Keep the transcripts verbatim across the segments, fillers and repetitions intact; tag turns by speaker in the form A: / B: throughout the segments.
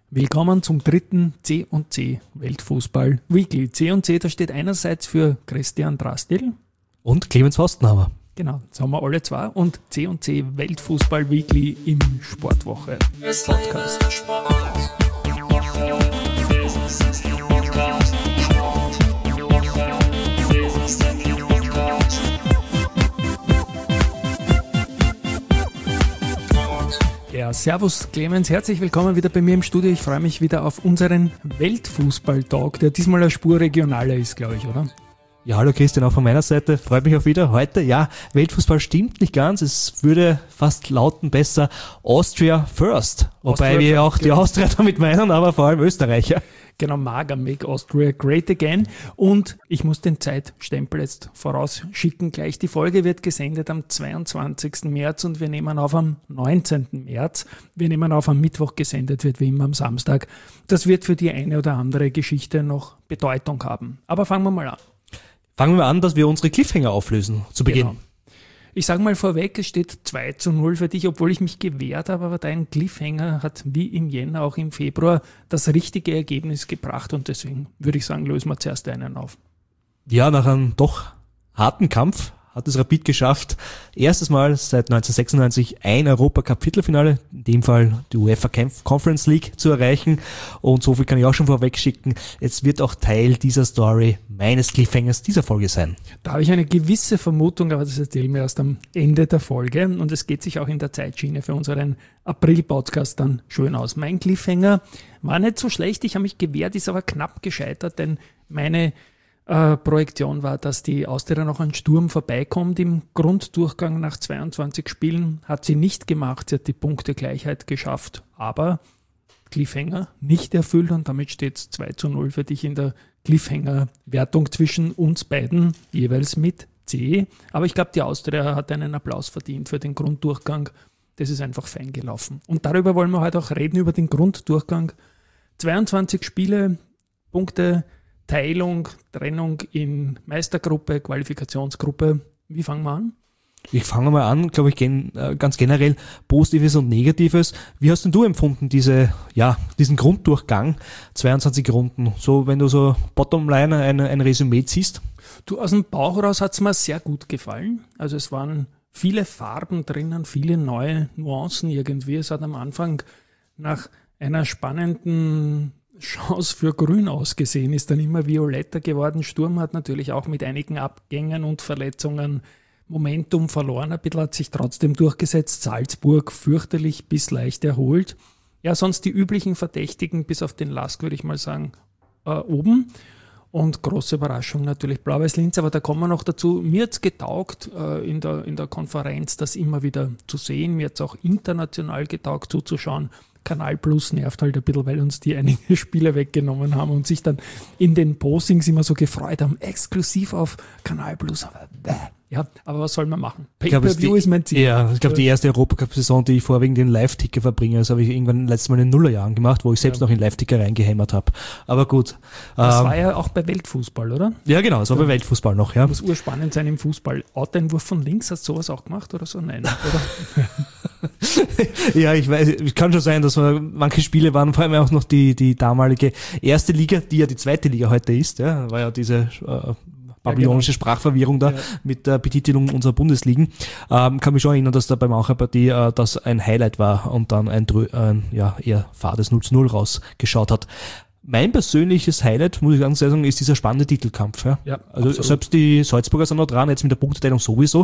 A: Willkommen zum dritten C und C Weltfußball Weekly. C und C, da steht einerseits für Christian Drastil
B: und Clemens Forstenhammer.
A: Genau, das haben wir alle zwei. Und C und C Weltfußball Weekly im Sportwoche Podcast. Ja, servus Clemens, herzlich willkommen wieder bei mir im Studio. Ich freue mich wieder auf unseren Weltfußball-Talk, der diesmal eine Spur regionaler ist, glaube ich, oder?
B: Ja, hallo Christian, auch von meiner Seite. Freut mich auf wieder. Heute, ja, Weltfußball stimmt nicht ganz. Es würde fast lauten besser Austria First. Wobei Austria wir auch die Austria damit meinen, aber vor allem Österreicher.
A: Genau, Maga, Make Austria Great Again. Und ich muss den Zeitstempel jetzt vorausschicken gleich. Die Folge wird gesendet am zweiundzwanzigsten März und wir nehmen auf am neunzehnten März. Wir nehmen auf am Mittwoch, gesendet wird wie immer am Samstag. Das wird für die eine oder andere Geschichte noch Bedeutung haben. Aber fangen wir mal an.
B: Fangen wir an, dass wir unsere Cliffhanger auflösen, zu Beginn.
A: Genau. Ich sage mal vorweg, es steht zwei zu null für dich, obwohl ich mich gewehrt habe, aber dein Cliffhanger hat wie im Jänner auch im Februar das richtige Ergebnis gebracht und deswegen würde ich sagen, lösen wir zuerst einen auf.
B: Ja, nach einem doch harten Kampf hat es Rapid geschafft, erstes Mal seit neunzehnhundertsechsundneunzig ein Europacup-Viertelfinale, in dem Fall die UEFA Conference League, zu erreichen. Und so viel kann ich auch schon vorweg schicken. Es wird auch Teil dieser Story meines Cliffhangers dieser Folge sein.
A: Da habe ich eine gewisse Vermutung, aber das erzählen wir erst am Ende der Folge. Und es geht sich auch in der Zeitschiene für unseren April-Podcast dann schön aus. Mein Cliffhanger war nicht so schlecht, ich habe mich gewehrt, ist aber knapp gescheitert, denn meine Äh, Projektion war, dass die Austria noch an Sturm vorbeikommt im Grunddurchgang nach zweiundzwanzig Spielen. Hat sie nicht gemacht, sie hat die Punktegleichheit geschafft, aber Cliffhanger nicht erfüllt und damit steht es zwei zu null für dich in der Cliffhanger-Wertung zwischen uns beiden, jeweils mit C. Aber ich glaube, die Austria hat einen Applaus verdient für den Grunddurchgang. Das ist einfach fein gelaufen. Und darüber wollen wir heute auch reden, über den Grunddurchgang. zweiundzwanzig Spiele, Punkte, Teilung, Trennung in Meistergruppe, Qualifikationsgruppe. Wie fangen wir an?
B: Ich fange mal an, glaube ich, gen, äh, ganz generell Positives und Negatives. Wie hast denn du empfunden, diese, ja, diesen Grunddurchgang, zweiundzwanzig Runden? So, wenn du so Bottomline ein, ein Resümee ziehst?
A: Du, aus dem Bauch raus hat es mir sehr gut gefallen. Also es waren viele Farben drinnen, viele neue Nuancen irgendwie. Es hat am Anfang nach einer spannenden Chance für Grün ausgesehen, ist dann immer violetter geworden. Sturm hat natürlich auch mit einigen Abgängen und Verletzungen Momentum verloren. Ein bisschen hat sich trotzdem durchgesetzt. Salzburg fürchterlich bis leicht erholt. Ja, sonst die üblichen Verdächtigen, bis auf den Lask, würde ich mal sagen, äh, oben. Und große Überraschung natürlich Blau-Weiß-Linz, aber da kommen wir noch dazu. Mir hat es getaugt, äh, in der, in der Konferenz das immer wieder zu sehen. Mir hat es auch international getaugt zuzuschauen. Kanal Plus nervt halt ein bisschen, weil uns die einige Spiele weggenommen haben und sich dann in den Postings immer so gefreut haben, exklusiv auf Kanal Plus. Aber bäh. Ja, aber was soll man machen? Pay-Per-View ist mein Ziel.
B: Ja, ich glaube, die erste Europacup-Saison, die ich vorwiegend in Live-Ticker verbringe, das habe ich irgendwann letztes Mal in den Nullerjahren gemacht, wo ich selbst ja. noch in Live-Ticker reingehämmert habe. Aber gut.
A: Das ähm, war ja
B: ähm,
A: auch bei Weltfußball, oder?
B: Ja, genau, das war ja. bei Weltfußball noch, ja.
A: Muss urspannend sein im Fußball. Outeinwurf von links, hast du sowas auch gemacht oder so? Nein, oder?
B: Ja, ich weiß, es kann schon sein, dass man, manche Spiele waren, vor allem auch noch die, die damalige erste Liga, die ja die zweite Liga heute ist, ja, war ja diese, äh, babylonische ja, genau. Sprachverwirrung da ja. mit der Betitelung unserer Bundesligen. Ähm, kann mich schon erinnern, dass da bei mancher Partie äh, das ein Highlight war und dann ein, ein ja, eher fades null zu null rausgeschaut hat. Mein persönliches Highlight, muss ich ganz ehrlich sagen, ist dieser spannende Titelkampf. Ja? Ja, also absolut. Selbst die Salzburger sind noch dran, jetzt mit der Punkteteilung sowieso.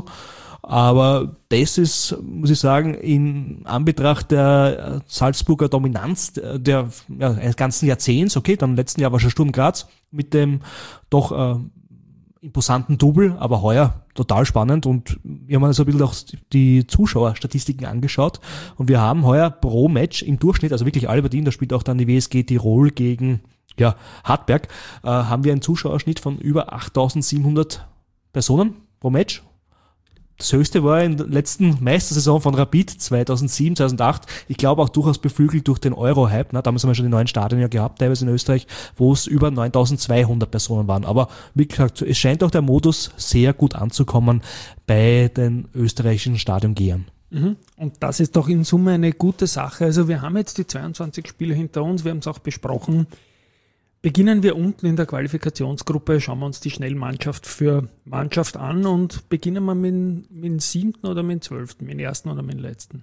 B: Aber das ist, muss ich sagen, in Anbetracht der Salzburger Dominanz der, ja, eines ganzen Jahrzehnts, okay, dann im letzten Jahr war schon Sturm Graz mit dem doch äh, imposanten Double, aber heuer total spannend und wir haben uns ein bisschen auch die Zuschauerstatistiken angeschaut und wir haben heuer pro Match im Durchschnitt, also wirklich alle Partien, da spielt auch dann die W S G Tirol gegen ja, Hartberg, äh, haben wir einen Zuschauerschnitt von über achttausendsiebenhundert Personen pro Match. Das höchste war in der letzten Meistersaison von Rapid zweitausendsieben, zweitausendacht. Ich glaube auch durchaus beflügelt durch den Euro-Hype. Ne? Damals haben wir schon die neuen Stadien ja gehabt, teilweise in Österreich, wo es über neuntausendzweihundert Personen waren. Aber wie gesagt, es scheint auch der Modus sehr gut anzukommen bei den österreichischen Stadiongehern.
A: Mhm. Und das ist doch in Summe eine gute Sache. Also wir haben jetzt die zweiundzwanzig Spiele hinter uns, wir haben es auch besprochen. Beginnen wir unten in der Qualifikationsgruppe, schauen wir uns die Schnellmannschaft für Mannschaft an und beginnen wir mit, mit dem siebten oder mit dem zwölften, mit dem ersten oder mit dem letzten.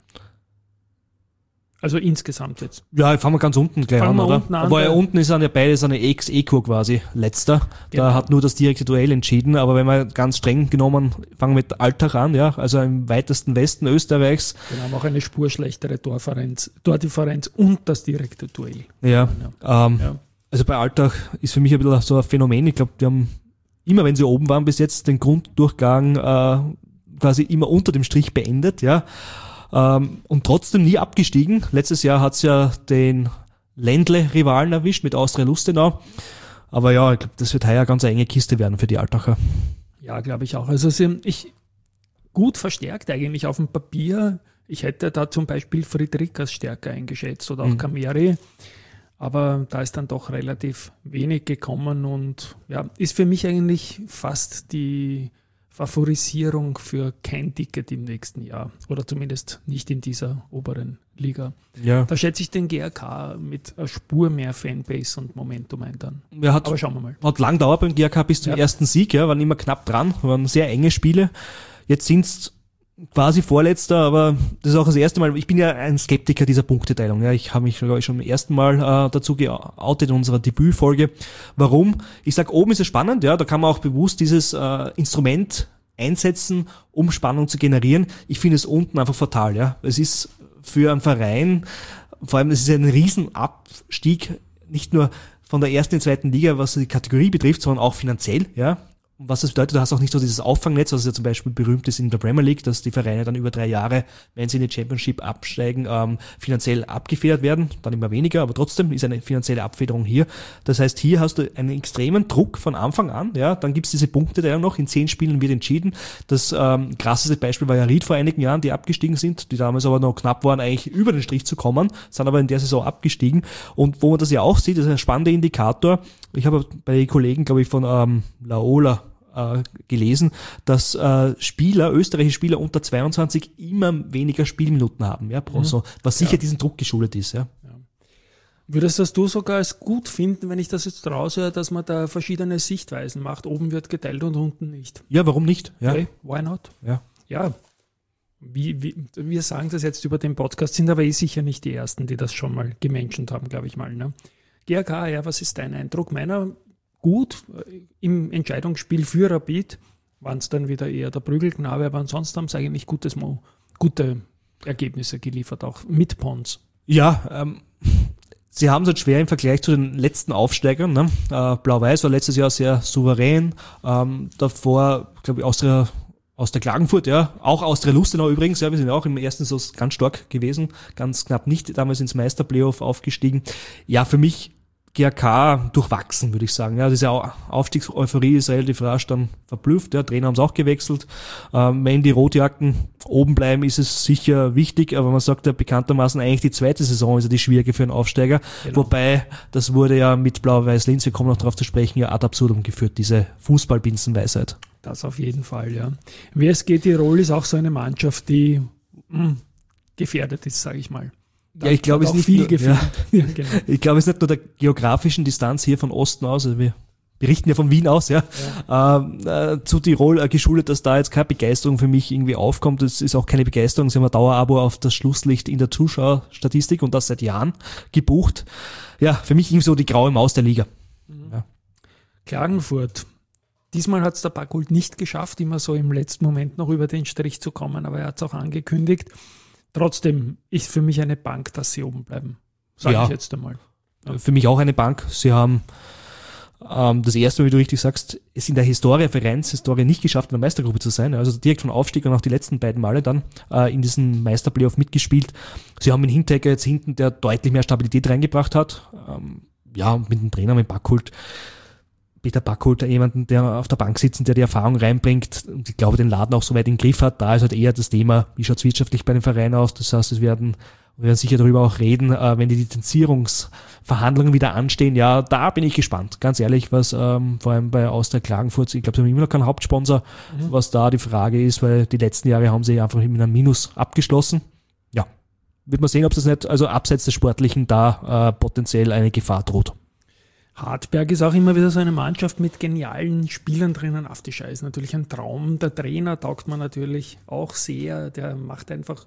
A: Also insgesamt jetzt.
B: Ja, fangen wir ganz unten gleich
A: fangen
B: an, oder?
A: Unten an,
B: aber ja, unten ist ja beide so eine Ex-Equo quasi, letzter. Genau. Da hat nur das direkte Duell entschieden, aber wenn wir ganz streng genommen, fangen wir mit Altach an, ja, also im weitesten Westen Österreichs.
A: Genau, haben auch eine Spur schlechtere Tordifferenz, Tordifferenz und das direkte Duell.
B: Ja,
A: ja.
B: Ähm, ja. Also bei Altach ist für mich ein bisschen so ein Phänomen. Ich glaube, die haben immer, wenn sie oben waren, bis jetzt den Grunddurchgang äh, quasi immer unter dem Strich beendet, ja. Ähm, und trotzdem nie abgestiegen. Letztes Jahr hat's ja den Ländle-Rivalen erwischt mit Austria Lustenau. Aber ja, ich glaube, das wird heuer eine ganz enge Kiste werden für die Altacher.
A: Ja, glaube ich auch. Also sie, ich gut verstärkt eigentlich auf dem Papier. Ich hätte da zum Beispiel Friedrich als stärker eingeschätzt oder auch mhm. Kameri. Aber da ist dann doch relativ wenig gekommen und ja, ist für mich eigentlich fast die Favorisierung für kein Ticket im nächsten Jahr oder zumindest nicht in dieser oberen Liga.
B: Ja.
A: Da schätze ich den G R K mit einer Spur mehr Fanbase und Momentum ein dann.
B: Ja, hat,
A: aber schauen wir mal.
B: Hat lang gedauert beim G R K bis zum ja. ersten Sieg, ja, waren immer knapp dran, waren sehr enge Spiele. Jetzt sind es quasi Vorletzter, aber das ist auch das erste Mal, ich bin ja ein Skeptiker dieser Punkteteilung. Ja, ich habe mich, glaube ich, schon beim ersten Mal äh, dazu geoutet in unserer Debütfolge. Warum? Ich sage, oben ist es spannend, ja, da kann man auch bewusst dieses äh, Instrument einsetzen, um Spannung zu generieren. Ich finde es unten einfach fatal, ja. Es ist für einen Verein, vor allem, es ist ein Riesenabstieg, nicht nur von der ersten in die zweiten Liga, was die Kategorie betrifft, sondern auch finanziell, ja. Was das bedeutet, du hast auch nicht so dieses Auffangnetz, was ja zum Beispiel berühmt ist in der Premier League, dass die Vereine dann über drei Jahre, wenn sie in die Championship absteigen, ähm, finanziell abgefedert werden, dann immer weniger, aber trotzdem ist eine finanzielle Abfederung hier. Das heißt, hier hast du einen extremen Druck von Anfang an, ja, dann gibt's diese Punkte, der noch in zehn Spielen wird entschieden. Das ähm, krasseste Beispiel war ja Ried vor einigen Jahren, die abgestiegen sind, die damals aber noch knapp waren, eigentlich über den Strich zu kommen, sind aber in der Saison abgestiegen. Und wo man das ja auch sieht, das ist ein spannender Indikator. Ich habe bei Kollegen, glaube ich, von ähm, Laola gelesen, dass äh, Spieler, österreichische Spieler unter zweiundzwanzig immer weniger Spielminuten haben, ja, pro Saison, was sicher ja. diesem Druck geschuldet ist, ja. ja.
A: Würdest das du sogar als gut finden, wenn ich das jetzt raushöre, dass man da verschiedene Sichtweisen macht, oben wird geteilt und unten nicht?
B: Ja, warum nicht? Ja.
A: Okay, why not?
B: Ja.
A: Ja. Wie, wie, wir sagen das jetzt über den Podcast, sind aber eh sicher nicht die Ersten, die das schon mal gemenschent haben, glaube ich mal. Ne? G R K, ja, was ist dein Eindruck? Meiner gut im Entscheidungsspiel für Rapid waren es dann wieder eher der Prügelknabe, aber ansonsten haben sie eigentlich gutes Mo, gute Ergebnisse geliefert, auch mit Pons.
B: Ja, ähm, sie haben es halt schwer im Vergleich zu den letzten Aufsteigern. Ne? Äh, Blau-Weiß war letztes Jahr sehr souverän, ähm, davor, glaube ich, Austria aus der Klagenfurt, ja, auch Austria Lustenau übrigens, ja, wir sind auch im ersten so ganz stark gewesen, ganz knapp nicht damals ins Meisterplayoff aufgestiegen. Ja, für mich G R K durchwachsen, würde ich sagen. Ja, diese Aufstiegseuphorie ist relativ rasch dann verblüfft. Ja, Trainer haben es auch gewechselt. Ähm, wenn die Rotjacken oben bleiben, ist es sicher wichtig, aber man sagt ja bekanntermaßen eigentlich die zweite Saison ist ja die schwierige für einen Aufsteiger. Genau. Wobei, das wurde ja mit Blau-Weiß-Linz, wir kommen noch darauf zu sprechen, ja ad absurdum geführt, diese Fußballbinsenweisheit.
A: Das auf jeden Fall, ja. W S G Tirol ist auch so eine Mannschaft, die mh, gefährdet ist, sage ich mal.
B: Ja, ich glaube, es ist nicht
A: viel
B: nur,
A: ja. Ja, genau.
B: Ich glaube, es ist nicht nur der geografischen Distanz hier von Osten aus, also wir berichten ja von Wien aus, ja, ja. Ähm, äh, zu Tirol äh, geschuldet, dass da jetzt keine Begeisterung für mich irgendwie aufkommt. Es ist auch keine Begeisterung. Sie haben ein Dauerabo auf das Schlusslicht in der Zuschauerstatistik und das seit Jahren gebucht. Ja, für mich irgendwie so die graue Maus der Liga.
A: Mhm. Ja. Klagenfurt. Diesmal hat es der Backholt nicht geschafft, immer so im letzten Moment noch über den Strich zu kommen, aber er hat es auch angekündigt. Trotzdem ist für mich eine Bank, dass sie oben bleiben. Sage
B: ja,
A: ich jetzt einmal.
B: Ja. Für mich auch eine Bank. Sie haben ähm, das erste Mal, wie du richtig sagst, es in der Historie, Vereinshistorie nicht geschafft, in der Meistergruppe zu sein. Also direkt von Aufstieg und auch die letzten beiden Male dann äh, in diesem Meisterplayoff mitgespielt. Sie haben einen Hinteregger jetzt hinten, der deutlich mehr Stabilität reingebracht hat. Ähm, ja, mit dem Trainer, mit Backholt. Peter Backholt, jemanden, der auf der Bank sitzt, der die Erfahrung reinbringt und ich glaube, den Laden auch so weit im Griff hat. Da ist halt eher das Thema, wie schaut es wirtschaftlich bei dem Verein aus. Das heißt, es werden Wir werden sicher darüber auch reden, äh, wenn die Lizenzierungsverhandlungen wieder anstehen. Ja, da bin ich gespannt, ganz ehrlich, was ähm, vor allem bei Austria Klagenfurt, ich glaube, sie haben immer noch keinen Hauptsponsor, mhm. was da die Frage ist, weil die letzten Jahre haben sie einfach mit einem Minus abgeschlossen. Ja, wird man sehen, ob das nicht, also abseits des Sportlichen da äh, potenziell eine Gefahr droht.
A: Hartberg ist auch immer wieder so eine Mannschaft mit genialen Spielern drinnen. Aftischer ist natürlich ein Traum. Der Trainer taugt man natürlich auch sehr. Der macht einfach,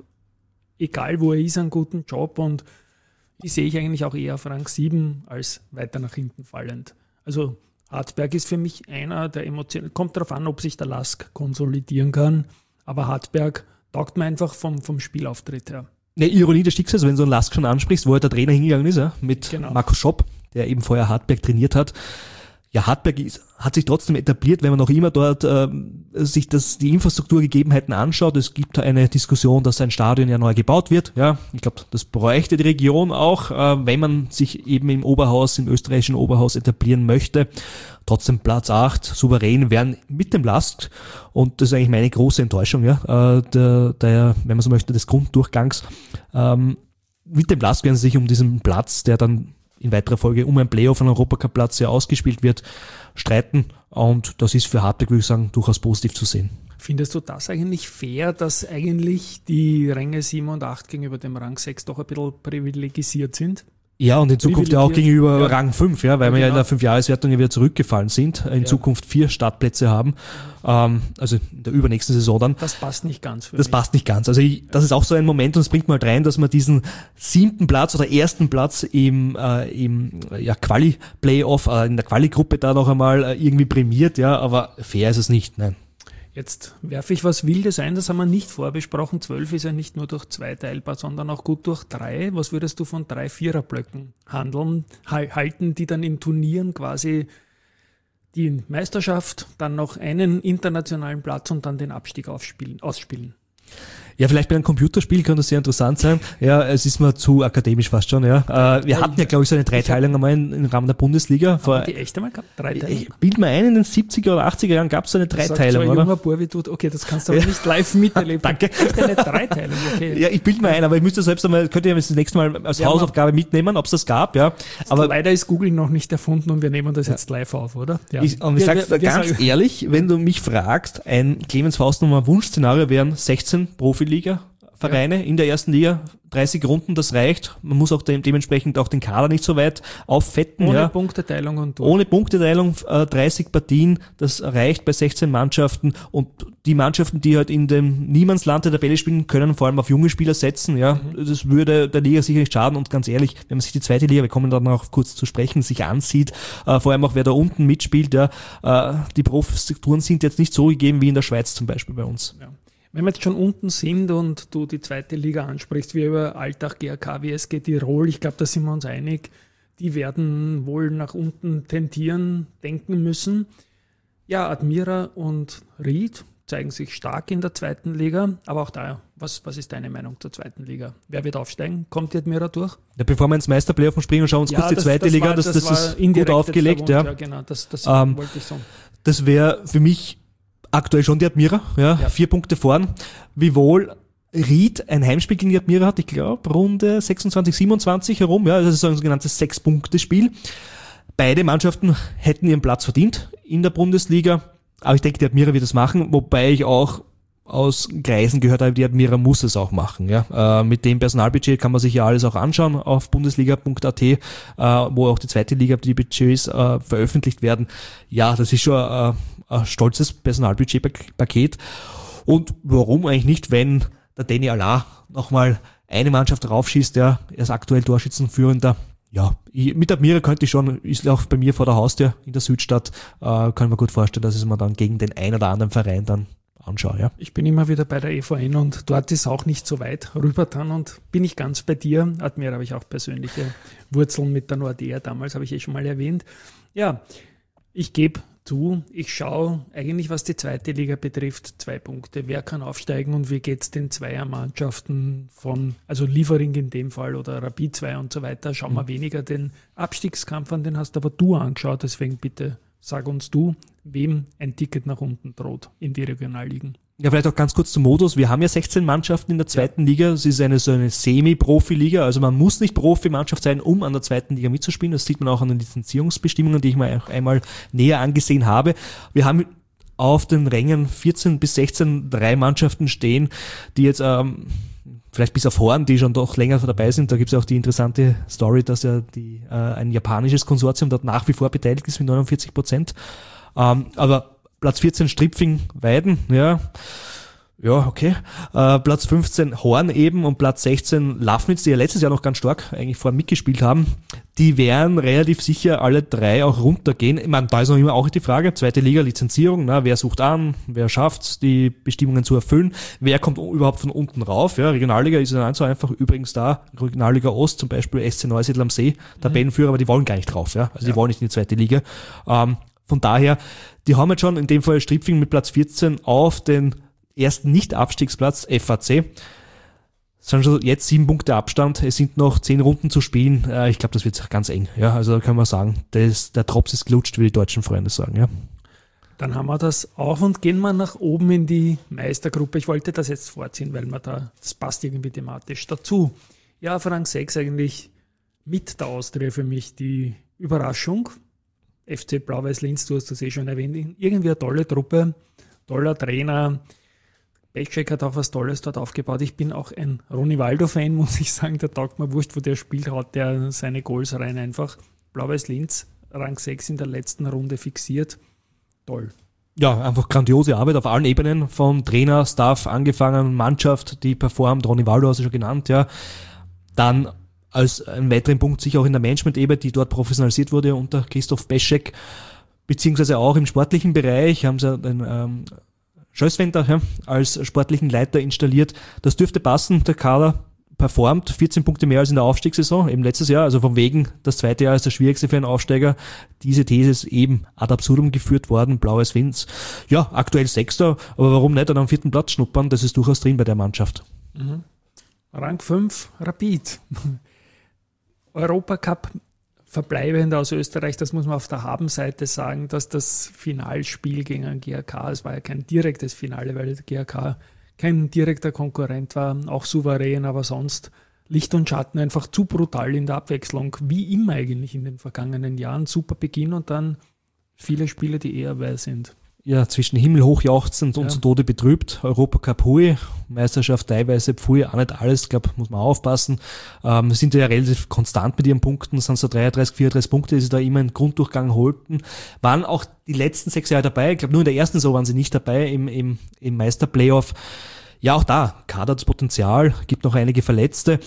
A: egal wo er ist, einen guten Job. Und die sehe ich eigentlich auch eher auf Rang sieben als weiter nach hinten fallend. Also Hartberg ist für mich einer der Emotionen. Kommt darauf an, ob sich der Lask konsolidieren kann. Aber Hartberg taugt mir einfach vom, vom Spielauftritt her.
B: Ne, Ironie des Schicksals, wenn du einen Lask schon ansprichst, wo halt der Trainer hingegangen ist, ja, mit genau. Markus Schopp, der eben vorher Hartberg trainiert hat. Ja, Hartberg ist, hat sich trotzdem etabliert, wenn man noch immer dort äh, sich das, die Infrastrukturgegebenheiten anschaut. Es gibt eine Diskussion, dass ein Stadion ja neu gebaut wird. Ja, ich glaube, das bräuchte die Region auch, äh, wenn man sich eben im Oberhaus, im österreichischen Oberhaus etablieren möchte. Trotzdem Platz acht, souverän, wären mit dem Lask. Und das ist eigentlich meine große Enttäuschung, ja, äh, der, der, wenn man so möchte, des Grunddurchgangs. Ähm, mit dem Lask werden sie sich um diesen Platz, der dann in weiterer Folge um ein Playoff, einen Europacup-Platz ja ausgespielt wird, streiten. Und das ist für Hartberg, würde ich sagen, durchaus positiv zu sehen.
A: Findest du das eigentlich fair, dass eigentlich die Ränge sieben und acht gegenüber dem Rang sechs doch ein bisschen privilegisiert sind?
B: Ja, und in Zukunft ja auch gegenüber ja. Rang fünf, ja, weil ja, wir ja genau. in der Fünfjahreswertung wieder zurückgefallen sind, in ja. Zukunft vier Startplätze haben, ähm, also in der übernächsten Saison dann.
A: Das passt nicht ganz für
B: Das
A: mich.
B: passt nicht ganz. Also ich, das ist auch so ein Moment und es bringt mal rein, dass man diesen siebten Platz oder ersten Platz im, äh, im ja, Quali-Playoff, äh, in der Quali-Gruppe da noch einmal äh, irgendwie prämiert, ja, aber fair ist es nicht, nein.
A: Jetzt werfe ich was Wildes ein, das haben wir nicht vorbesprochen. zwölf ist ja nicht nur durch zwei teilbar, sondern auch gut durch drei. Was würdest du von drei Viererblöcken handeln, halten, die dann in Turnieren quasi die Meisterschaft, dann noch einen internationalen Platz und dann den Abstieg ausspielen, ausspielen?
B: Ja, vielleicht bei einem Computerspiel kann das sehr interessant sein. Ja, es ist mir zu akademisch fast schon, ja. Äh, wir hatten ja, glaube ich, so eine Dreiteilung einmal im, im Rahmen der Bundesliga. Vor,
A: haben die echt einmal gehabt? Dreiteilung?
B: Ich bild mir ein, in den siebziger oder achtziger Jahren gab es so eine Dreiteilung,
A: so ein
B: oder?
A: junger Bub wie du, okay, das kannst du aber nicht live miterleben.
B: Danke.
A: Das ist eine Dreiteilung, okay.
B: Ja, ich bild mir ein, aber ich müsste selbst einmal, könnt ihr das nächste Mal als ja, Hausaufgabe mitnehmen, ob es das gab, ja. Aber
A: leider ist Google noch nicht erfunden und wir nehmen das ja. jetzt live auf, oder? Ja.
B: Ich, und ich ja, sag's wir, wir ganz sagen, ehrlich, wenn du mich fragst, ein Clemens Faustnummer Wunschszenario wären sechzehn Profiliga Vereine ja. in der ersten Liga, dreißig Runden, das reicht. Man muss auch de- dementsprechend auch den Kader nicht so weit auffetten.
A: Ohne
B: ja.
A: Punkteteilung und durch.
B: Ohne Punkteteilung, äh, dreißig Partien, das reicht bei sechzehn Mannschaften. Und die Mannschaften, die halt in dem Niemandsland der Tabelle spielen, können vor allem auf junge Spieler setzen. Ja, mhm. Das würde der Liga sicher nicht schaden. Und ganz ehrlich, wenn man sich die zweite Liga, wir kommen dann auch kurz zu sprechen, sich ansieht, äh, vor allem auch wer da unten mitspielt, ja, äh, die Profistrukturen sind jetzt nicht so gegeben wie in der Schweiz zum Beispiel bei uns.
A: Ja. Wenn wir jetzt schon unten sind und du die zweite Liga ansprichst, wie über Altach, G A K, W S G Tirol, ich glaube, da sind wir uns einig, die werden wohl nach unten tendieren, denken müssen. Ja, Admira und Ried zeigen sich stark in der zweiten Liga, aber auch da, was, was ist deine Meinung zur zweiten Liga? Wer wird aufsteigen? Kommt die Admira durch?
B: Ja, bevor wir ins Meisterplayoff springen und schauen uns
A: ja,
B: kurz die
A: das,
B: zweite
A: das
B: Liga,
A: war,
B: das,
A: das,
B: das, das ist gut aufgelegt. Ja.
A: ja, genau, das, das
B: ähm,
A: wollte ich sagen.
B: Das wäre für mich aktuell schon die Admira, ja, ja. vier Punkte vorn. Wiewohl Ried ein Heimspiel gegen die Admira hat, ich glaube, Runde sechsundzwanzig, siebenundzwanzig herum, ja, das ist so ein sogenanntes Sechs-Punkte-Spiel. Beide Mannschaften hätten ihren Platz verdient in der Bundesliga, aber ich denke, die Admira wird es machen, wobei ich auch aus Kreisen gehört habe, die Admira muss es auch machen. Ja. Äh, mit dem Personalbudget kann man sich ja alles auch anschauen auf bundesliga punkt a t, äh, wo auch die zweite Liga, die Budgets äh, veröffentlicht werden. Ja, das ist schon äh, ein stolzes Personalbudgetpaket. Und warum eigentlich nicht, wenn der Danny Allar nochmal eine Mannschaft raufschießt, der ja, ist aktuell Torschützenführender. Ja, ich, mit Admira könnte ich schon, ist auch bei mir vor der Haustür in der Südstadt, äh, kann ich mir gut vorstellen, dass es man dann gegen den ein oder anderen Verein dann anschaue. Ja.
A: Ich bin immer wieder bei der E V N und dort ist auch nicht so weit rüber dann und bin ich ganz bei dir. Admira habe ich auch persönliche Wurzeln mit der Nordea, damals habe ich eh schon mal erwähnt. Ja, ich gebe zu, ich schaue eigentlich, was die zweite Liga betrifft, zwei Punkte. Wer kann aufsteigen und wie geht es den Zweiermannschaften von, also Liefering in dem Fall oder Rapid zwei und so weiter, schauen wir mhm. weniger den Abstiegskampf an, den hast aber du angeschaut, deswegen bitte sag uns du, wem ein Ticket nach unten droht in die Regionalligen.
B: Ja, vielleicht auch ganz kurz zum Modus. Wir haben ja sechzehn Mannschaften in der zweiten ja. Liga. Es ist eine so eine Semi-Profi-Liga. Also man muss nicht Profimannschaft sein, um an der zweiten Liga mitzuspielen. Das sieht man auch an den Lizenzierungsbestimmungen, die ich mir auch einmal näher angesehen habe. Wir haben auf den Rängen vierzehn bis sechzehn drei Mannschaften stehen, die jetzt ähm, vielleicht bis auf Horn, die schon doch länger dabei sind. Da gibt es auch die interessante Story, dass ja die, äh, ein japanisches Konsortium dort nach wie vor beteiligt ist mit neunundvierzig Prozent. Ähm, aber Platz vierzehn Stripfing Weiden, ja, ja, okay. Äh, Platz fünfzehn Horn eben und Platz sechzehn Lafnitz, die ja letztes Jahr noch ganz stark eigentlich vorhin mitgespielt haben. Die werden relativ sicher alle drei auch runtergehen. Ich meine, da ist noch immer auch die Frage, zweite Liga, Lizenzierung, na, wer sucht an, wer schafft die Bestimmungen zu erfüllen, wer kommt überhaupt von unten rauf, ja, Regionalliga ist ja nicht so einfach, übrigens da, Regionalliga Ost, zum Beispiel S C Neusiedl am See, Tabellenführer, aber die wollen gar nicht drauf, ja, also ja. Die wollen nicht in die zweite Liga. Ähm, von daher, die haben jetzt schon in dem Fall Stripfing mit Platz vierzehn auf den ersten Nicht-Abstiegsplatz F A C. Es sind schon jetzt sieben Punkte Abstand. Es sind noch zehn Runden zu spielen. Äh, ich glaube, das wird ganz eng. Ja, also da kann man sagen, das, der Drops ist gelutscht, wie die deutschen Freunde sagen. Ja.
A: Dann haben wir das auch und gehen wir nach oben in die Meistergruppe. Ich wollte das jetzt vorziehen, weil man da, das passt irgendwie thematisch dazu. Ja, auf Rang sechs eigentlich mit der Austria für mich die Überraschung. F C Blau-Weiß-Linz, du hast das eh schon erwähnt, irgendwie eine tolle Truppe, toller Trainer. Becek hat auch was Tolles dort aufgebaut. Ich bin auch ein Ronivaldo-Fan, muss ich sagen. Der taugt mir wurscht, wo der spielt, haut der seine Goals rein einfach. Blau-Weiß-Linz, Rang sechs in der letzten Runde fixiert. Toll.
B: Ja, einfach grandiose Arbeit auf allen Ebenen, vom Trainer, Staff angefangen, Mannschaft, die performt, Ronivaldo hast du schon genannt, ja. Dann als einen weiteren Punkt sicher auch in der Management-Ebene, die dort professionalisiert wurde unter Christoph Becek, beziehungsweise auch im sportlichen Bereich haben sie den ähm, Schösswender ja, als sportlichen Leiter installiert. Das dürfte passen, der Kader performt, vierzehn Punkte mehr als in der Aufstiegssaison, eben letztes Jahr, also von wegen, das zweite Jahr ist das schwierigste für einen Aufsteiger. Diese These ist eben ad absurdum geführt worden, Blau-Weiß-Linz. Ja, aktuell Sechster, aber warum nicht an einem vierten Platz schnuppern, das ist durchaus drin bei der Mannschaft.
A: Mhm. Rang fünf, Rapid. Europacup verbleibend aus Österreich, das muss man auf der Habenseite sagen, dass das Finalspiel gegen den G A K, es war ja kein direktes Finale, weil der G A K kein direkter Konkurrent war, auch souverän, aber sonst Licht und Schatten einfach zu brutal in der Abwechslung, wie immer eigentlich in den vergangenen Jahren. Super Beginn und dann viele Spiele, die eher weiß sind.
B: Ja, zwischen Himmel hoch jauchzend und ja. Zu Tode betrübt. Europacup Hui, Meisterschaft teilweise Pfui, auch nicht alles, ich glaube, muss man aufpassen. Ähm, sind ja relativ konstant mit ihren Punkten, sind so dreiunddreißig, vierunddreißig Punkte, die sie da immer einen Grunddurchgang holten. Waren auch die letzten sechs Jahre dabei, ich glaube, nur in der ersten Saison waren sie nicht dabei im, im, im Meisterplayoff. Ja, auch da, Kader hat das Potenzial, gibt noch einige Verletzte.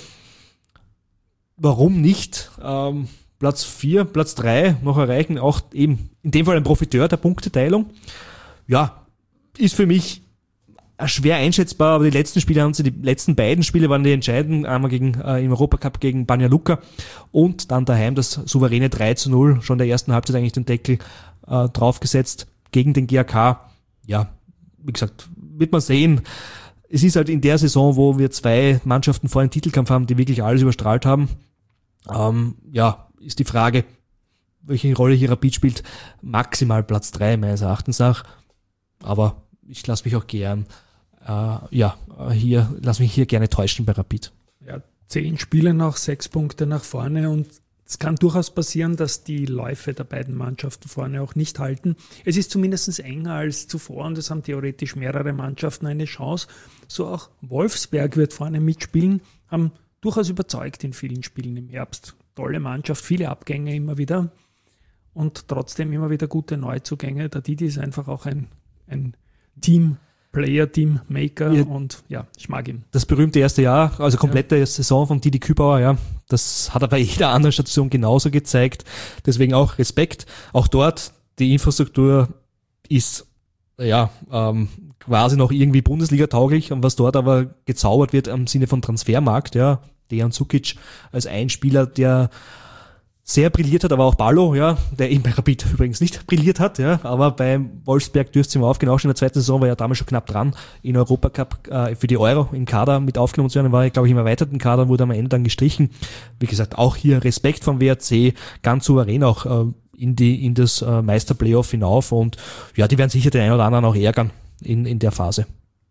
B: Warum nicht? Ähm, Platz vier, Platz drei noch erreichen, auch eben in dem Fall ein Profiteur der Punkteteilung. Ja, ist für mich schwer einschätzbar, aber die letzten Spiele haben sie, die letzten beiden Spiele waren die entscheidenden, einmal gegen, äh, im Europacup gegen Banja Luka und dann daheim das souveräne drei zu null, schon in der ersten Halbzeit eigentlich den Deckel äh, draufgesetzt gegen den G A K. Ja, wie gesagt, wird man sehen. Es ist halt in der Saison, wo wir zwei Mannschaften vor einem Titelkampf haben, die wirklich alles überstrahlt haben. Ähm, ja, ist die Frage, welche Rolle hier Rapid spielt. Maximal Platz drei meines Erachtens auch. Aber ich lasse mich auch gern, äh, ja, hier, lass mich hier gerne täuschen bei Rapid.
A: Ja, zehn Spiele noch, sechs Punkte nach vorne und es kann durchaus passieren, dass die Läufe der beiden Mannschaften vorne auch nicht halten. Es ist zumindest enger als zuvor und es haben theoretisch mehrere Mannschaften eine Chance. So auch Wolfsberg wird vorne mitspielen, haben durchaus überzeugt in vielen Spielen im Herbst. Tolle Mannschaft, viele Abgänge immer wieder und trotzdem immer wieder gute Neuzugänge. Der Didi ist einfach auch ein, ein Team-Player, Team-Maker ja, und ja, ich mag ihn.
B: Das berühmte erste Jahr, also komplette ja. Saison von Didi Kübauer, ja, das hat er bei jeder anderen Station genauso gezeigt. Deswegen auch Respekt. Auch dort, die Infrastruktur ist ja ähm, quasi noch irgendwie Bundesliga-tauglich und was dort aber gezaubert wird im Sinne von Transfermarkt, ja, Dejan Sukic als ein Spieler, der sehr brilliert hat, aber auch Ballo, ja, der eben bei Rapid übrigens nicht brilliert hat, ja, aber beim Wolfsberg dürfte es ihm aufgehen, auch schon in der zweiten Saison war er damals schon knapp dran, in Europacup äh, für die Euro im Kader mit aufgenommen zu werden, war er, glaube ich, im erweiterten Kader, wurde am Ende dann gestrichen. Wie gesagt, auch hier Respekt vom W R C, ganz souverän auch äh, in die in das äh, Meisterplayoff hinauf und ja, die werden sicher den einen oder anderen auch ärgern in, in der Phase.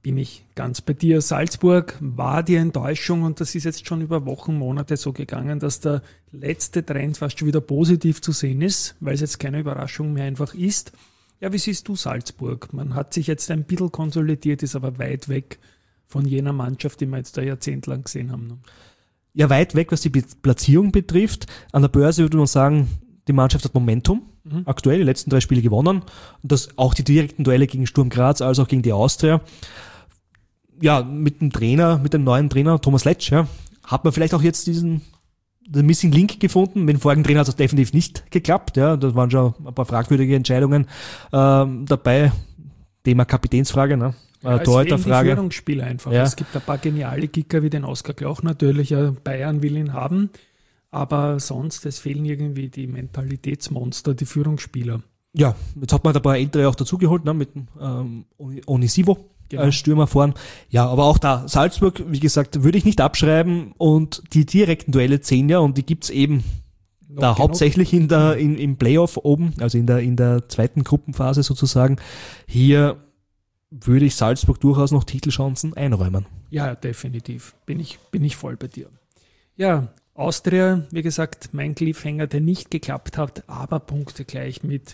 A: bin ich ganz bei dir. Salzburg war die Enttäuschung und das ist jetzt schon über Wochen, Monate so gegangen, dass der letzte Trend fast schon wieder positiv zu sehen ist, weil es jetzt keine Überraschung mehr einfach ist. Ja, wie siehst du Salzburg? Man hat sich jetzt ein bisschen konsolidiert, ist aber weit weg von jener Mannschaft, die wir jetzt da jahrzehntelang gesehen haben.
B: Ja, weit weg, was die Platzierung betrifft. An der Börse würde man sagen, die Mannschaft hat Momentum. Mhm. Aktuell die letzten drei Spiele gewonnen. Und das auch die direkten Duelle gegen Sturm Graz als auch gegen die Austria. Ja, mit dem Trainer, mit dem neuen Trainer Thomas Letsch, ja, hat man vielleicht auch jetzt diesen den Missing Link gefunden. Mit dem vorigen Trainer hat es definitiv nicht geklappt. Ja, da waren schon ein paar fragwürdige Entscheidungen ähm, dabei. Thema Kapitänsfrage, ne?
A: Ja,
B: äh, Torhüterfrage.
A: Die Führungsspieler einfach.
B: Ja.
A: Es gibt ein paar geniale Kicker wie den Oskar Gloch natürlich. Ja, Bayern will ihn haben. Aber sonst, es fehlen irgendwie die Mentalitätsmonster, die Führungsspieler.
B: Ja, jetzt hat man ein paar Ältere auch dazugeholt, ne, mit dem ähm, Onisivo. Genau. Als Stürmer vorn. Ja, aber auch da, Salzburg, wie gesagt, würde ich nicht abschreiben und die direkten Duelle zählen ja und die gibt's eben Noch da genug. Hauptsächlich in der, in, im Playoff oben, also in der, in der zweiten Gruppenphase sozusagen. Hier würde ich Salzburg durchaus noch Titelchancen einräumen.
A: Ja, definitiv. Bin ich, bin ich voll bei dir. Ja, Austria, wie gesagt, mein Cliffhanger, der nicht geklappt hat, aber Punkte gleich mit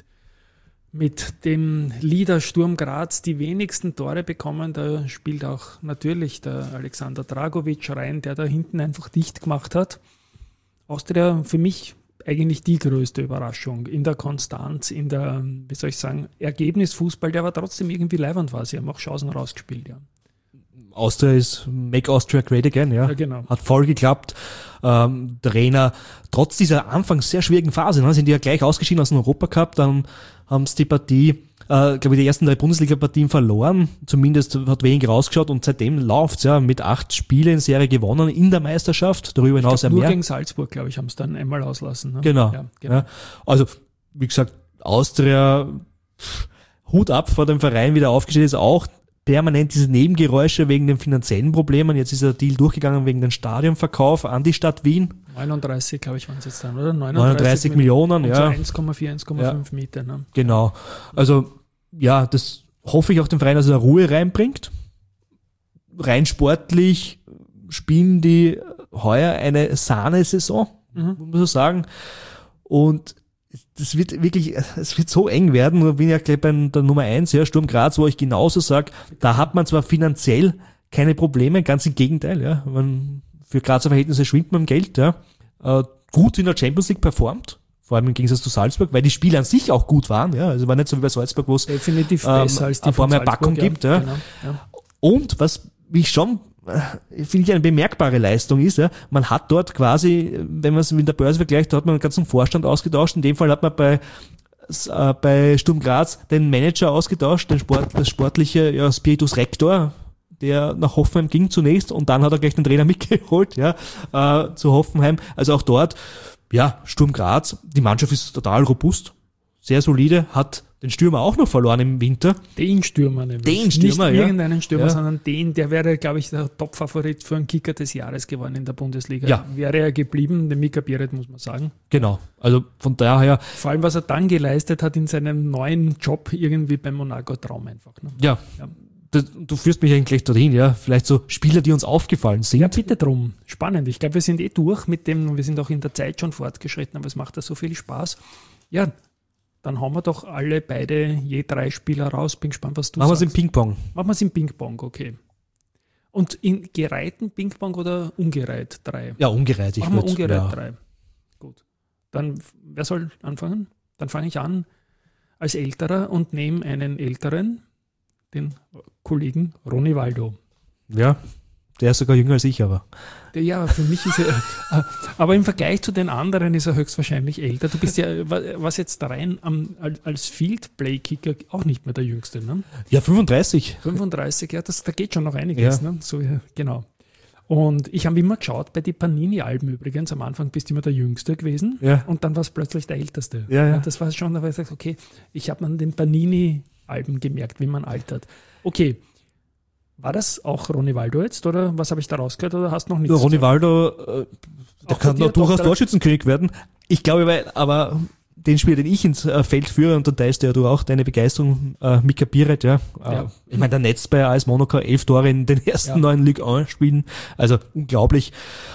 A: Mit dem Leader Sturm Graz die wenigsten Tore bekommen. Da spielt auch natürlich der Alexander Dragovic rein, der da hinten einfach dicht gemacht hat. Austria für mich eigentlich die größte Überraschung in der Konstanz, in der, wie soll ich sagen, Ergebnisfußball, der aber trotzdem irgendwie leibend war. Sie haben auch Chancen rausgespielt, ja.
B: Austria ist Make Austria Great Again, ja.
A: Ja, genau.
B: Hat voll geklappt. Ähm, der Trainer, trotz dieser anfangs sehr schwierigen Phase, ne, sind die ja gleich ausgeschieden aus dem Europacup, dann haben sie die Partie, äh, glaube ich, die ersten drei Bundesliga-Partien verloren, zumindest hat wenig rausgeschaut und seitdem läuft's ja mit acht Spiele in Serie gewonnen in der Meisterschaft, darüber hinaus ja
A: mehr.
B: Nur
A: gegen Salzburg, glaube ich, haben es dann einmal auslassen. Ne?
B: Genau.
A: Ja, genau.
B: Ja, also, wie gesagt, Austria, pff, Hut ab vor dem Verein, wieder aufgestellt ist, auch permanent diese Nebengeräusche wegen den finanziellen Problemen. Jetzt ist der Deal durchgegangen wegen dem Stadionverkauf an die Stadt Wien.
A: neununddreißig, glaube ich, waren es jetzt dann, oder?
B: neununddreißig, neununddreißig Millionen,
A: und
B: ja.
A: so eins Komma vier, eins Komma fünf ja. Miete. Ne?
B: Genau. Also, ja, das hoffe ich auch dem Verein, dass er Ruhe reinbringt. Rein sportlich spielen die heuer eine Sahnesaison, mhm. muss man so sagen. Und das wird wirklich, es wird so eng werden. Da bin ich ja gleich bei der Nummer eins, ja, Sturm Graz, wo ich genauso sage, da hat man zwar finanziell keine Probleme, ganz im Gegenteil, ja. Man, für Grazer Verhältnisse schwimmt man im Geld, ja. Äh, gut in der Champions League performt, vor allem im Gegensatz zu Salzburg, weil die Spiele an sich auch gut waren, ja. Also war nicht so wie bei Salzburg, wo es
A: definitiv ähm, besser als die
B: ein paar mehr Packung ja. gibt, ja.
A: Genau, ja.
B: Und was mich schon finde ich eine bemerkbare Leistung ist, ja, man hat dort quasi, wenn man es mit der Börse vergleicht, da hat man den ganzen Vorstand ausgetauscht, in dem Fall hat man bei äh, bei Sturm Graz den Manager ausgetauscht, den Sport, das sportliche ja, Spiritus Rector, der nach Hoffenheim ging zunächst und dann hat er gleich den Trainer mitgeholt, ja, äh, zu Hoffenheim, also auch dort, ja, Sturm Graz, die Mannschaft ist total robust, sehr solide, hat den Stürmer auch noch verloren im Winter.
A: Den Stürmer nämlich.
B: Den Stürmer,
A: Nicht
B: ja.
A: irgendeinen Stürmer,
B: ja.
A: sondern den, der wäre, glaube ich, der Top-Favorit für einen Kicker des Jahres geworden in der Bundesliga.
B: Ja.
A: Wäre er geblieben, den Mika Biret, muss man sagen.
B: Genau, also von daher.
A: Vor allem, was er dann geleistet hat in seinem neuen Job irgendwie beim Monaco, Traum einfach. Ne?
B: Ja, ja. Du, du führst mich eigentlich gleich dorthin, ja. Vielleicht so Spieler, die uns aufgefallen sind.
A: Ja, bitte drum. Spannend. Ich glaube, wir sind eh durch mit dem, wir sind auch in der Zeit schon fortgeschritten, aber es macht da so viel Spaß. Ja, dann haben wir doch alle beide je drei Spieler raus. Bin gespannt, was du
B: Machen
A: sagst.
B: Machen wir es im Ping-Pong.
A: Machen wir es im Ping-Pong, okay. Und in gereihten Ping-Pong oder ungereiht drei?
B: Ja, ungereiht. Ich
A: Machen wir
B: würd,
A: ungereiht
B: ja.
A: drei. Gut. Dann, wer soll anfangen? Dann fange ich an als Älterer und nehme einen Älteren, den Kollegen Ronny Waldo.
B: Ja, der ist sogar jünger als ich, aber.
A: Ja, für mich ist er, aber im Vergleich zu den anderen ist er höchstwahrscheinlich älter. Du bist ja, was jetzt rein am, als Field-Play-Kicker auch nicht mehr der Jüngste, ne?
B: Ja, fünfunddreißig.
A: fünfunddreißig, ja, das, da geht schon noch einiges, ja. Ne? So, ja, genau. Und ich habe immer geschaut, bei den Panini-Alben übrigens, am Anfang bist du immer der Jüngste gewesen,
B: ja.
A: Und dann war es plötzlich der Älteste.
B: Ja, ja.
A: Das war schon, da habe ich gesagt, okay, ich habe an den Panini-Alben gemerkt, wie man altert. Okay. War das auch Ronny Waldo jetzt, oder was habe ich da rausgehört, oder hast du noch nichts?
B: Ronny Waldo, äh, der kann noch durchaus Torschützenkönig werden. Ich glaube aber, den Spieler, den ich ins äh, Feld führe, und da teilst du ja du auch deine Begeisterung, äh, Mika Biret, ja. Äh,
A: ja.
B: Ich meine, der Netz bei A S Monaco, elf Tore in den ersten ja. neun Ligue eins Spielen, also unglaublich.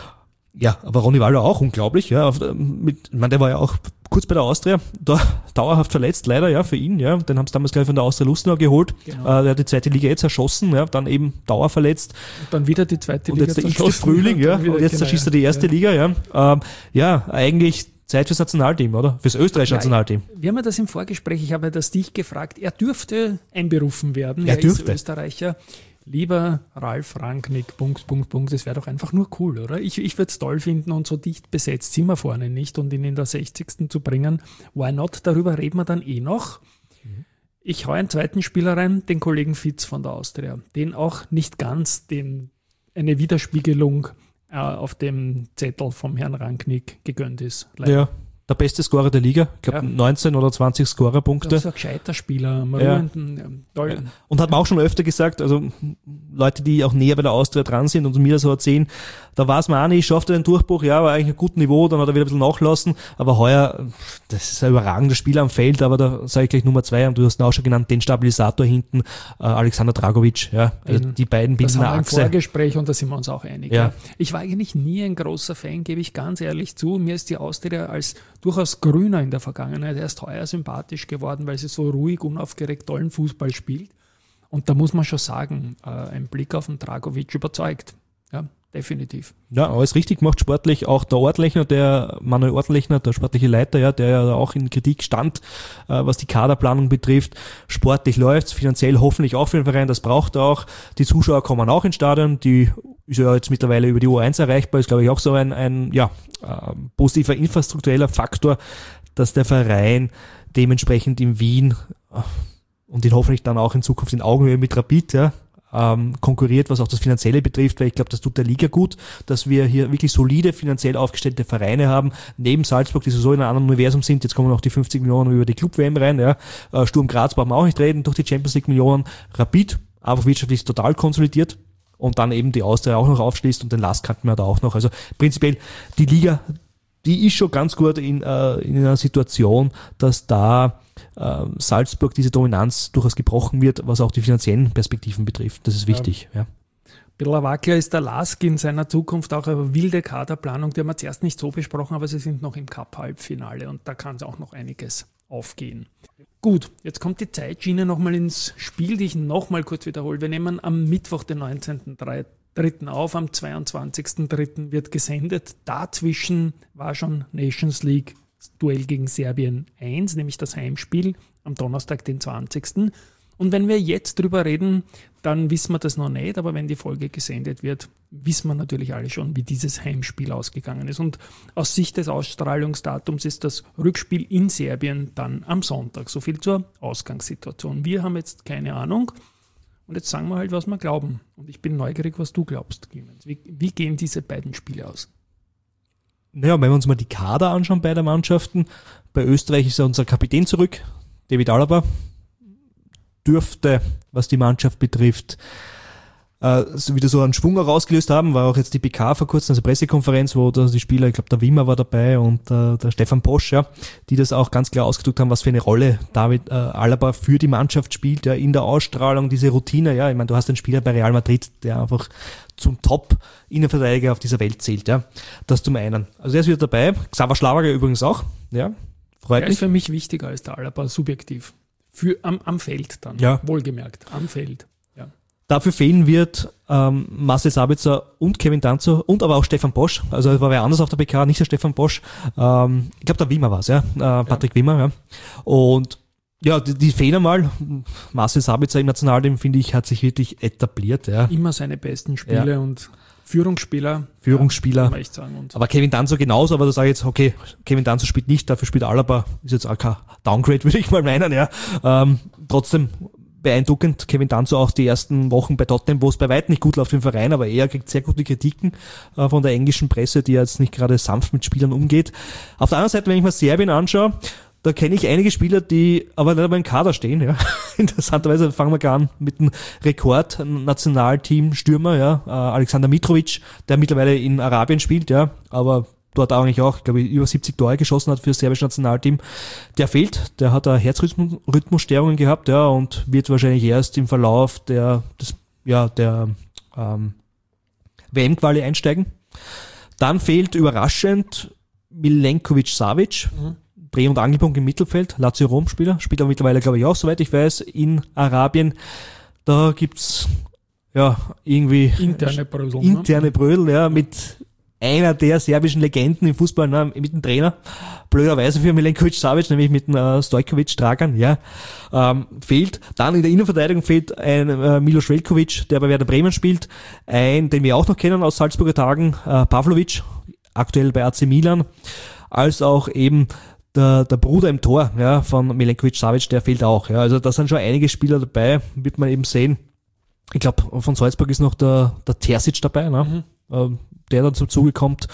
B: Ja, aber Ronny Waldo auch unglaublich, ja. Auf, mit, ich meine, der war ja auch kurz bei der Austria, da dauerhaft verletzt, leider, ja, für ihn, ja. Den haben sie damals gleich von der Austria Lustenau geholt. Genau. Äh, der hat die zweite Liga jetzt erschossen, ja, dann eben dauerverletzt.
A: Und dann wieder die zweite
B: und
A: Liga.
B: Und jetzt der x Frühling, ja. Und, und jetzt genau, erschießt er die erste ja. Liga, ja. Ähm, ja, eigentlich Zeit fürs Nationalteam, oder? Fürs österreichische ja, Nationalteam.
A: Wir haben ja das im Vorgespräch, ich habe das dich gefragt, er dürfte einberufen werden.
B: Er, er dürfte.
A: ist Österreicher. Lieber Ralf Rangnick, Punkt, Punkt, Punkt, das wäre doch einfach nur cool, oder? Ich, ich würde es toll finden und so dicht besetzt sind wir vorne nicht und ihn in der sechzigsten zu bringen. Why not? Darüber reden wir dann eh noch. Mhm. Ich hau einen zweiten Spieler rein, den Kollegen Fitz von der Austria, den auch nicht ganz den, eine Widerspiegelung äh, auf dem Zettel vom Herrn Rangnick gegönnt ist. Leider.
B: Ja. Der beste Scorer der Liga, ich glaube ja. neunzehn oder zwanzig Scorerpunkte.
A: Das ist ein gescheiter Spieler,
B: ja. toll. Und hat man auch schon öfter gesagt, also Leute, die auch näher bei der Austria dran sind und mir das so erzählen, da war es mir auch nicht, schafft er den Durchbruch, ja, war eigentlich ein gutes Niveau, dann hat er wieder ein bisschen nachlassen, aber heuer, das ist ein überragender Spieler am Feld, aber da sage ich gleich Nummer zwei, und du hast ihn auch schon genannt, den Stabilisator hinten, äh, Alexander Dragovic, ja, also den, die beiden bilden eine Achse.
A: Das haben wir im Vorgespräch und da sind wir uns auch einig.
B: Ja.
A: Ja. Ich war eigentlich nie ein großer Fan, gebe ich ganz ehrlich zu, mir ist die Austria als durchaus grüner in der Vergangenheit erst heuer sympathisch geworden, weil sie so ruhig, unaufgeregt tollen Fußball spielt. Und da muss man schon sagen, äh, ein Blick auf den Dragovic überzeugt. Ja, definitiv.
B: Ja, alles richtig gemacht, sportlich. Auch der Ortlechner, der Manuel Ortlechner, der sportliche Leiter, ja, der ja auch in Kritik stand, äh, was die Kaderplanung betrifft. Sportlich läuft's, finanziell hoffentlich auch für den Verein, das braucht er auch. Die Zuschauer kommen auch ins Stadion, die ist ja jetzt mittlerweile über die U eins erreichbar, ist glaube ich auch so ein, ein ja, äh, positiver infrastruktureller Faktor, dass der Verein dementsprechend in Wien äh, und ihn hoffentlich dann auch in Zukunft in Augenhöhe mit Rapid, ja, ähm, konkurriert, was auch das Finanzielle betrifft, weil ich glaube, das tut der Liga gut, dass wir hier wirklich solide, finanziell aufgestellte Vereine haben, neben Salzburg, die so in einem anderen Universum sind. Jetzt kommen noch die fünfzig Millionen über die Club-W M rein, ja. Äh, Sturm Graz brauchen wir auch nicht reden, durch die Champions League Millionen. Rapid, einfach wirtschaftlich total konsolidiert. Und dann eben die Austria auch noch aufschließt und den Last kannten wir da auch noch. Also prinzipiell die Liga, die ist schon ganz gut in, äh, in einer Situation, dass da äh, Salzburg diese Dominanz durchaus gebrochen wird, was auch die finanziellen Perspektiven betrifft. Das ist wichtig. Ja. Ja.
A: Ein bisschen wackler ist der Lask in seiner Zukunft auch eine wilde Kaderplanung, die haben wir zuerst nicht so besprochen, aber sie sind noch im Cup-Halbfinale und da kann es auch noch einiges aufgehen. Gut, jetzt kommt die Zeitschiene nochmal ins Spiel, die ich nochmal kurz wiederhole. Wir nehmen am Mittwoch, den neunzehnten dritten auf, am zweiundzwanzigsten dritten wird gesendet. Dazwischen war schon Nations League Duell gegen Serbien eins, nämlich das Heimspiel am Donnerstag, den zwanzigsten Und wenn wir jetzt drüber reden, dann wissen wir das noch nicht, aber wenn die Folge gesendet wird, wissen wir natürlich alle schon, wie dieses Heimspiel ausgegangen ist. Und aus Sicht des Ausstrahlungsdatums ist das Rückspiel in Serbien dann am Sonntag. So viel zur Ausgangssituation. Wir haben jetzt keine Ahnung und jetzt sagen wir halt, was wir glauben. Und ich bin neugierig, was du glaubst, Clemens. Wie, wie gehen diese beiden Spiele aus?
B: Naja, wenn wir uns mal die Kader anschauen bei der Mannschaften, bei Österreich ist ja unser Kapitän zurück, David Alaba, dürfte, was die Mannschaft betrifft, äh, wieder so einen Schwung herausgelöst haben, war auch jetzt die P K vor kurzem, also Pressekonferenz, wo da die Spieler, ich glaube der Wimmer war dabei und äh, der Stefan Posch, ja, die das auch ganz klar ausgedrückt haben, was für eine Rolle David äh, Alaba für die Mannschaft spielt, ja, in der Ausstrahlung, diese Routine, ja, ich meine, du hast einen Spieler bei Real Madrid, der einfach zum Top-Innenverteidiger auf dieser Welt zählt, ja, das zum einen. Also er ist wieder dabei, Xaver Schlager übrigens auch, ja, freut
A: mich. Er ist für mich wichtiger als der Alaba, subjektiv. Für, am, am Feld dann,
B: ja.
A: Wohlgemerkt, am Feld. Ja.
B: Dafür fehlen wird ähm, Marcel Sabitzer und Kevin Danzo und aber auch Stefan Posch. Also es war wer anders auf der P K, nicht der Stefan Posch. Ähm, ich glaube, der Wimmer war es, ja? Äh, Patrick ja. Wimmer, ja. Und ja, die, die fehlen einmal. Marcel Sabitzer im Nationalteam, finde ich, hat sich wirklich etabliert. Ja.
A: Immer seine besten Spiele ja. und Führungsspieler.
B: Führungsspieler.
A: Ja, kann man echt sagen. Und
B: aber Kevin Danzo genauso, aber da sage ich jetzt, okay, Kevin Danzo spielt nicht, dafür spielt Alaba, ist jetzt auch kein Downgrade, würde ich mal meinen, ja. Ähm, trotzdem beeindruckend, Kevin Danzo auch die ersten Wochen bei Tottenham, wo es bei weitem nicht gut läuft im Verein, aber er kriegt sehr gute Kritiken äh, von der englischen Presse, die jetzt nicht gerade sanft mit Spielern umgeht. Auf der anderen Seite, wenn ich mir Serbien anschaue, da kenne ich einige Spieler, die aber nicht einmal im Kader stehen. Ja. Interessanterweise fangen wir gar an mit dem Rekord-Nationalteam-Stürmer, ja, Alexander Mitrovic, der mittlerweile in Arabien spielt, ja, aber dort eigentlich auch, glaube ich, über siebzig Tore geschossen hat für das serbische Nationalteam, der fehlt. Der hat eine Herzrhythmusstörungen gehabt, ja, und wird wahrscheinlich erst im Verlauf der, des, ja, der ähm, W M-Quali einsteigen. Dann fehlt überraschend Milenkovic-Savic, mhm. Dreh- und Angelpunkt im Mittelfeld, Lazio Rom-Spieler, spielt aber mittlerweile, glaube ich, auch, soweit ich weiß, in Arabien. Da gibt's ja irgendwie
A: interne Brödel,
B: interne Brödel, ja, mit einer der serbischen Legenden im Fußball, ne, mit dem Trainer. Blöderweise für Milenkovic-Savic, nämlich mit dem äh, Stojkovic Dragan, ja, ähm, fehlt. Dann in der Innenverteidigung fehlt ein äh, Milos Veljkovic, der bei Werder Bremen spielt. Ein, den wir auch noch kennen aus Salzburger Tagen, äh, Pavlovic, aktuell bei A C Milan, als auch eben der, der Bruder im Tor, ja, von Milenkovic-Savic, der fehlt auch, ja. Also da sind schon einige Spieler dabei, wird man eben sehen. Ich glaube, von Salzburg ist noch der, der Terzic dabei, ne? Mhm. Äh, der dann zum Zuge kommt.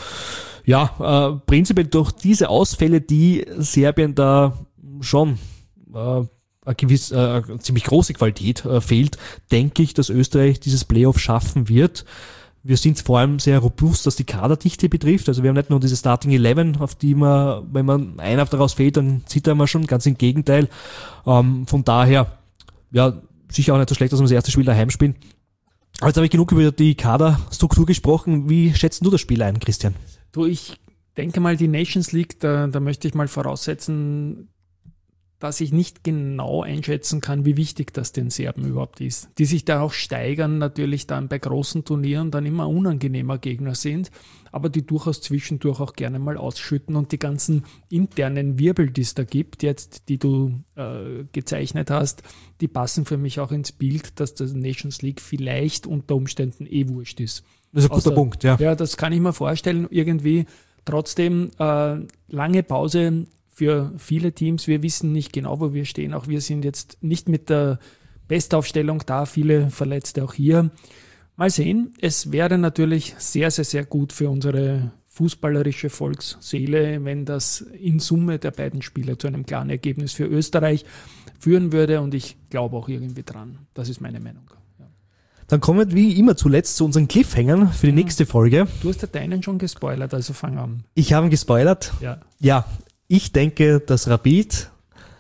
B: Ja, äh, prinzipiell durch diese Ausfälle, die Serbien da schon äh, eine gewisse, äh, eine ziemlich große Qualität äh, fehlt, denke ich, dass Österreich dieses Playoff schaffen wird. Wir sind vor allem sehr robust, was die Kaderdichte betrifft. Also wir haben nicht nur diese Starting Eleven, auf die man, wenn man einer daraus fehlt, dann zittern wir schon, ganz im Gegenteil. Ähm, von daher, ja, sicher auch nicht so schlecht, dass wir das erste Spiel daheim spielen. Aber jetzt habe ich genug über die Kaderstruktur gesprochen. Wie schätzt du das Spiel ein, Christian?
A: Du, ich denke mal, die Nations League, da, da möchte ich mal voraussetzen, dass ich nicht genau einschätzen kann, wie wichtig das den Serben überhaupt ist. Die sich da auch steigern, natürlich dann bei großen Turnieren dann immer unangenehmer Gegner sind, aber die durchaus zwischendurch auch gerne mal ausschütten und die ganzen internen Wirbel, die es da gibt, jetzt, die du äh, gezeichnet hast, die passen für mich auch ins Bild, dass das Nations League vielleicht unter Umständen eh wurscht ist.
B: Das ist ein guter
A: Außer,
B: Punkt, ja.
A: Ja, das kann ich mir vorstellen, irgendwie trotzdem äh, lange Pause für viele Teams. Wir wissen nicht genau, wo wir stehen. Auch wir sind jetzt nicht mit der Bestaufstellung da. Viele Verletzte auch hier. Mal sehen. Es wäre natürlich sehr, sehr, sehr gut für unsere fußballerische Volksseele, wenn das in Summe der beiden Spiele zu einem klaren Ergebnis für Österreich führen würde. Und ich glaube auch irgendwie dran. Das ist meine Meinung. Ja.
B: Dann kommen wir wie immer zuletzt zu unseren Cliffhangern für die nächste Folge.
A: Du hast ja deinen schon gespoilert, also fang an.
B: Ich habe ihn gespoilert.
A: Ja.
B: Ja. Ich denke, dass Rapid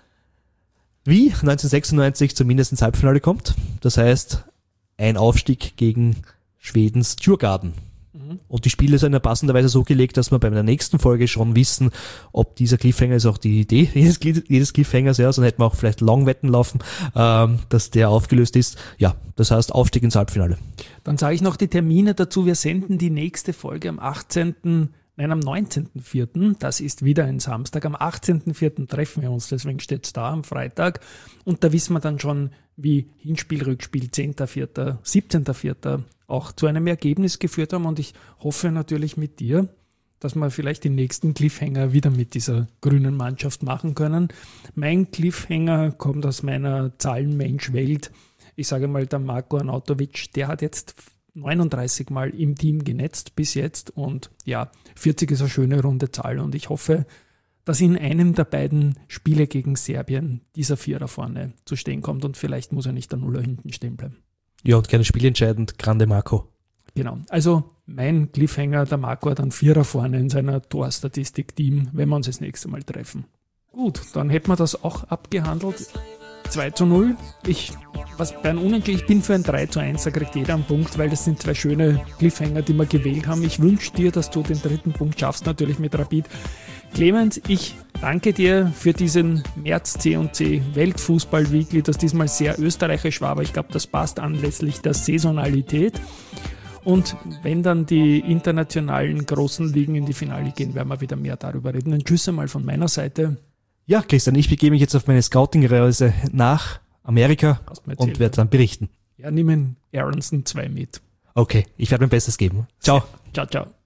B: wie neunzehnhundertsechsundneunzig zumindest ins Halbfinale kommt. Das heißt, ein Aufstieg gegen Schwedens Djurgården. Mhm. Und die Spiele sind ja passenderweise so gelegt, dass wir bei der nächsten Folge schon wissen, ob dieser Cliffhanger ist auch die Idee jedes, jedes Cliffhangers, ja, sonst hätten wir auch vielleicht Longwetten laufen, ähm, dass der aufgelöst ist. Ja, das heißt Aufstieg ins Halbfinale.
A: Dann sage ich noch die Termine dazu. Wir senden die nächste Folge am achtzehnten Nein, am neunzehnten vierten Das ist wieder ein Samstag. Am achtzehnten vierten treffen wir uns, deswegen steht es da am Freitag. Und da wissen wir dann schon, wie Hinspiel, Rückspiel, zehnten vierten siebzehnten vierten auch zu einem Ergebnis geführt haben. Und ich hoffe natürlich mit dir, dass wir vielleicht den nächsten Cliffhanger wieder mit dieser grünen Mannschaft machen können. Mein Cliffhanger kommt aus meiner Zahlenmensch-Welt. Ich sage mal, der Marko Arnautovic, der hat jetzt neununddreißig Mal im Team genetzt bis jetzt und ja, vierzig ist eine schöne runde Zahl und ich hoffe, dass in einem der beiden Spiele gegen Serbien dieser Vierer vorne zu stehen kommt und vielleicht muss er nicht der Nuller hinten stehen bleiben.
B: Ja, und keine spielentscheidend, grande Marco.
A: Genau, also mein Cliffhanger, der Marco hat einen Vierer vorne in seiner Torstatistik-Team, wenn wir uns das nächste Mal treffen. Gut, dann hätten wir das auch abgehandelt. zwei zu null. Ich, was bei einem Unentschieden, ich bin für ein drei zu eins, da kriegt jeder einen Punkt, weil das sind zwei schöne Cliffhanger, die wir gewählt haben. Ich wünsche dir, dass du den dritten Punkt schaffst, natürlich mit Rapid. Clemens, ich danke dir für diesen März C und C Weltfußball Weekly, das diesmal sehr österreichisch war, aber ich glaube, das passt anlässlich der Saisonalität. Und wenn dann die internationalen großen Ligen in die Finale gehen, werden wir wieder mehr darüber reden. Ein Tschüss einmal von meiner Seite.
B: Ja, Christian, ich begebe mich jetzt auf meine Scouting-Reise nach Amerika und werde dann berichten.
A: Ja, nimm einen Aronson zwei mit.
B: Okay, ich werde mein Bestes geben. Ciao.
A: Ciao, ciao.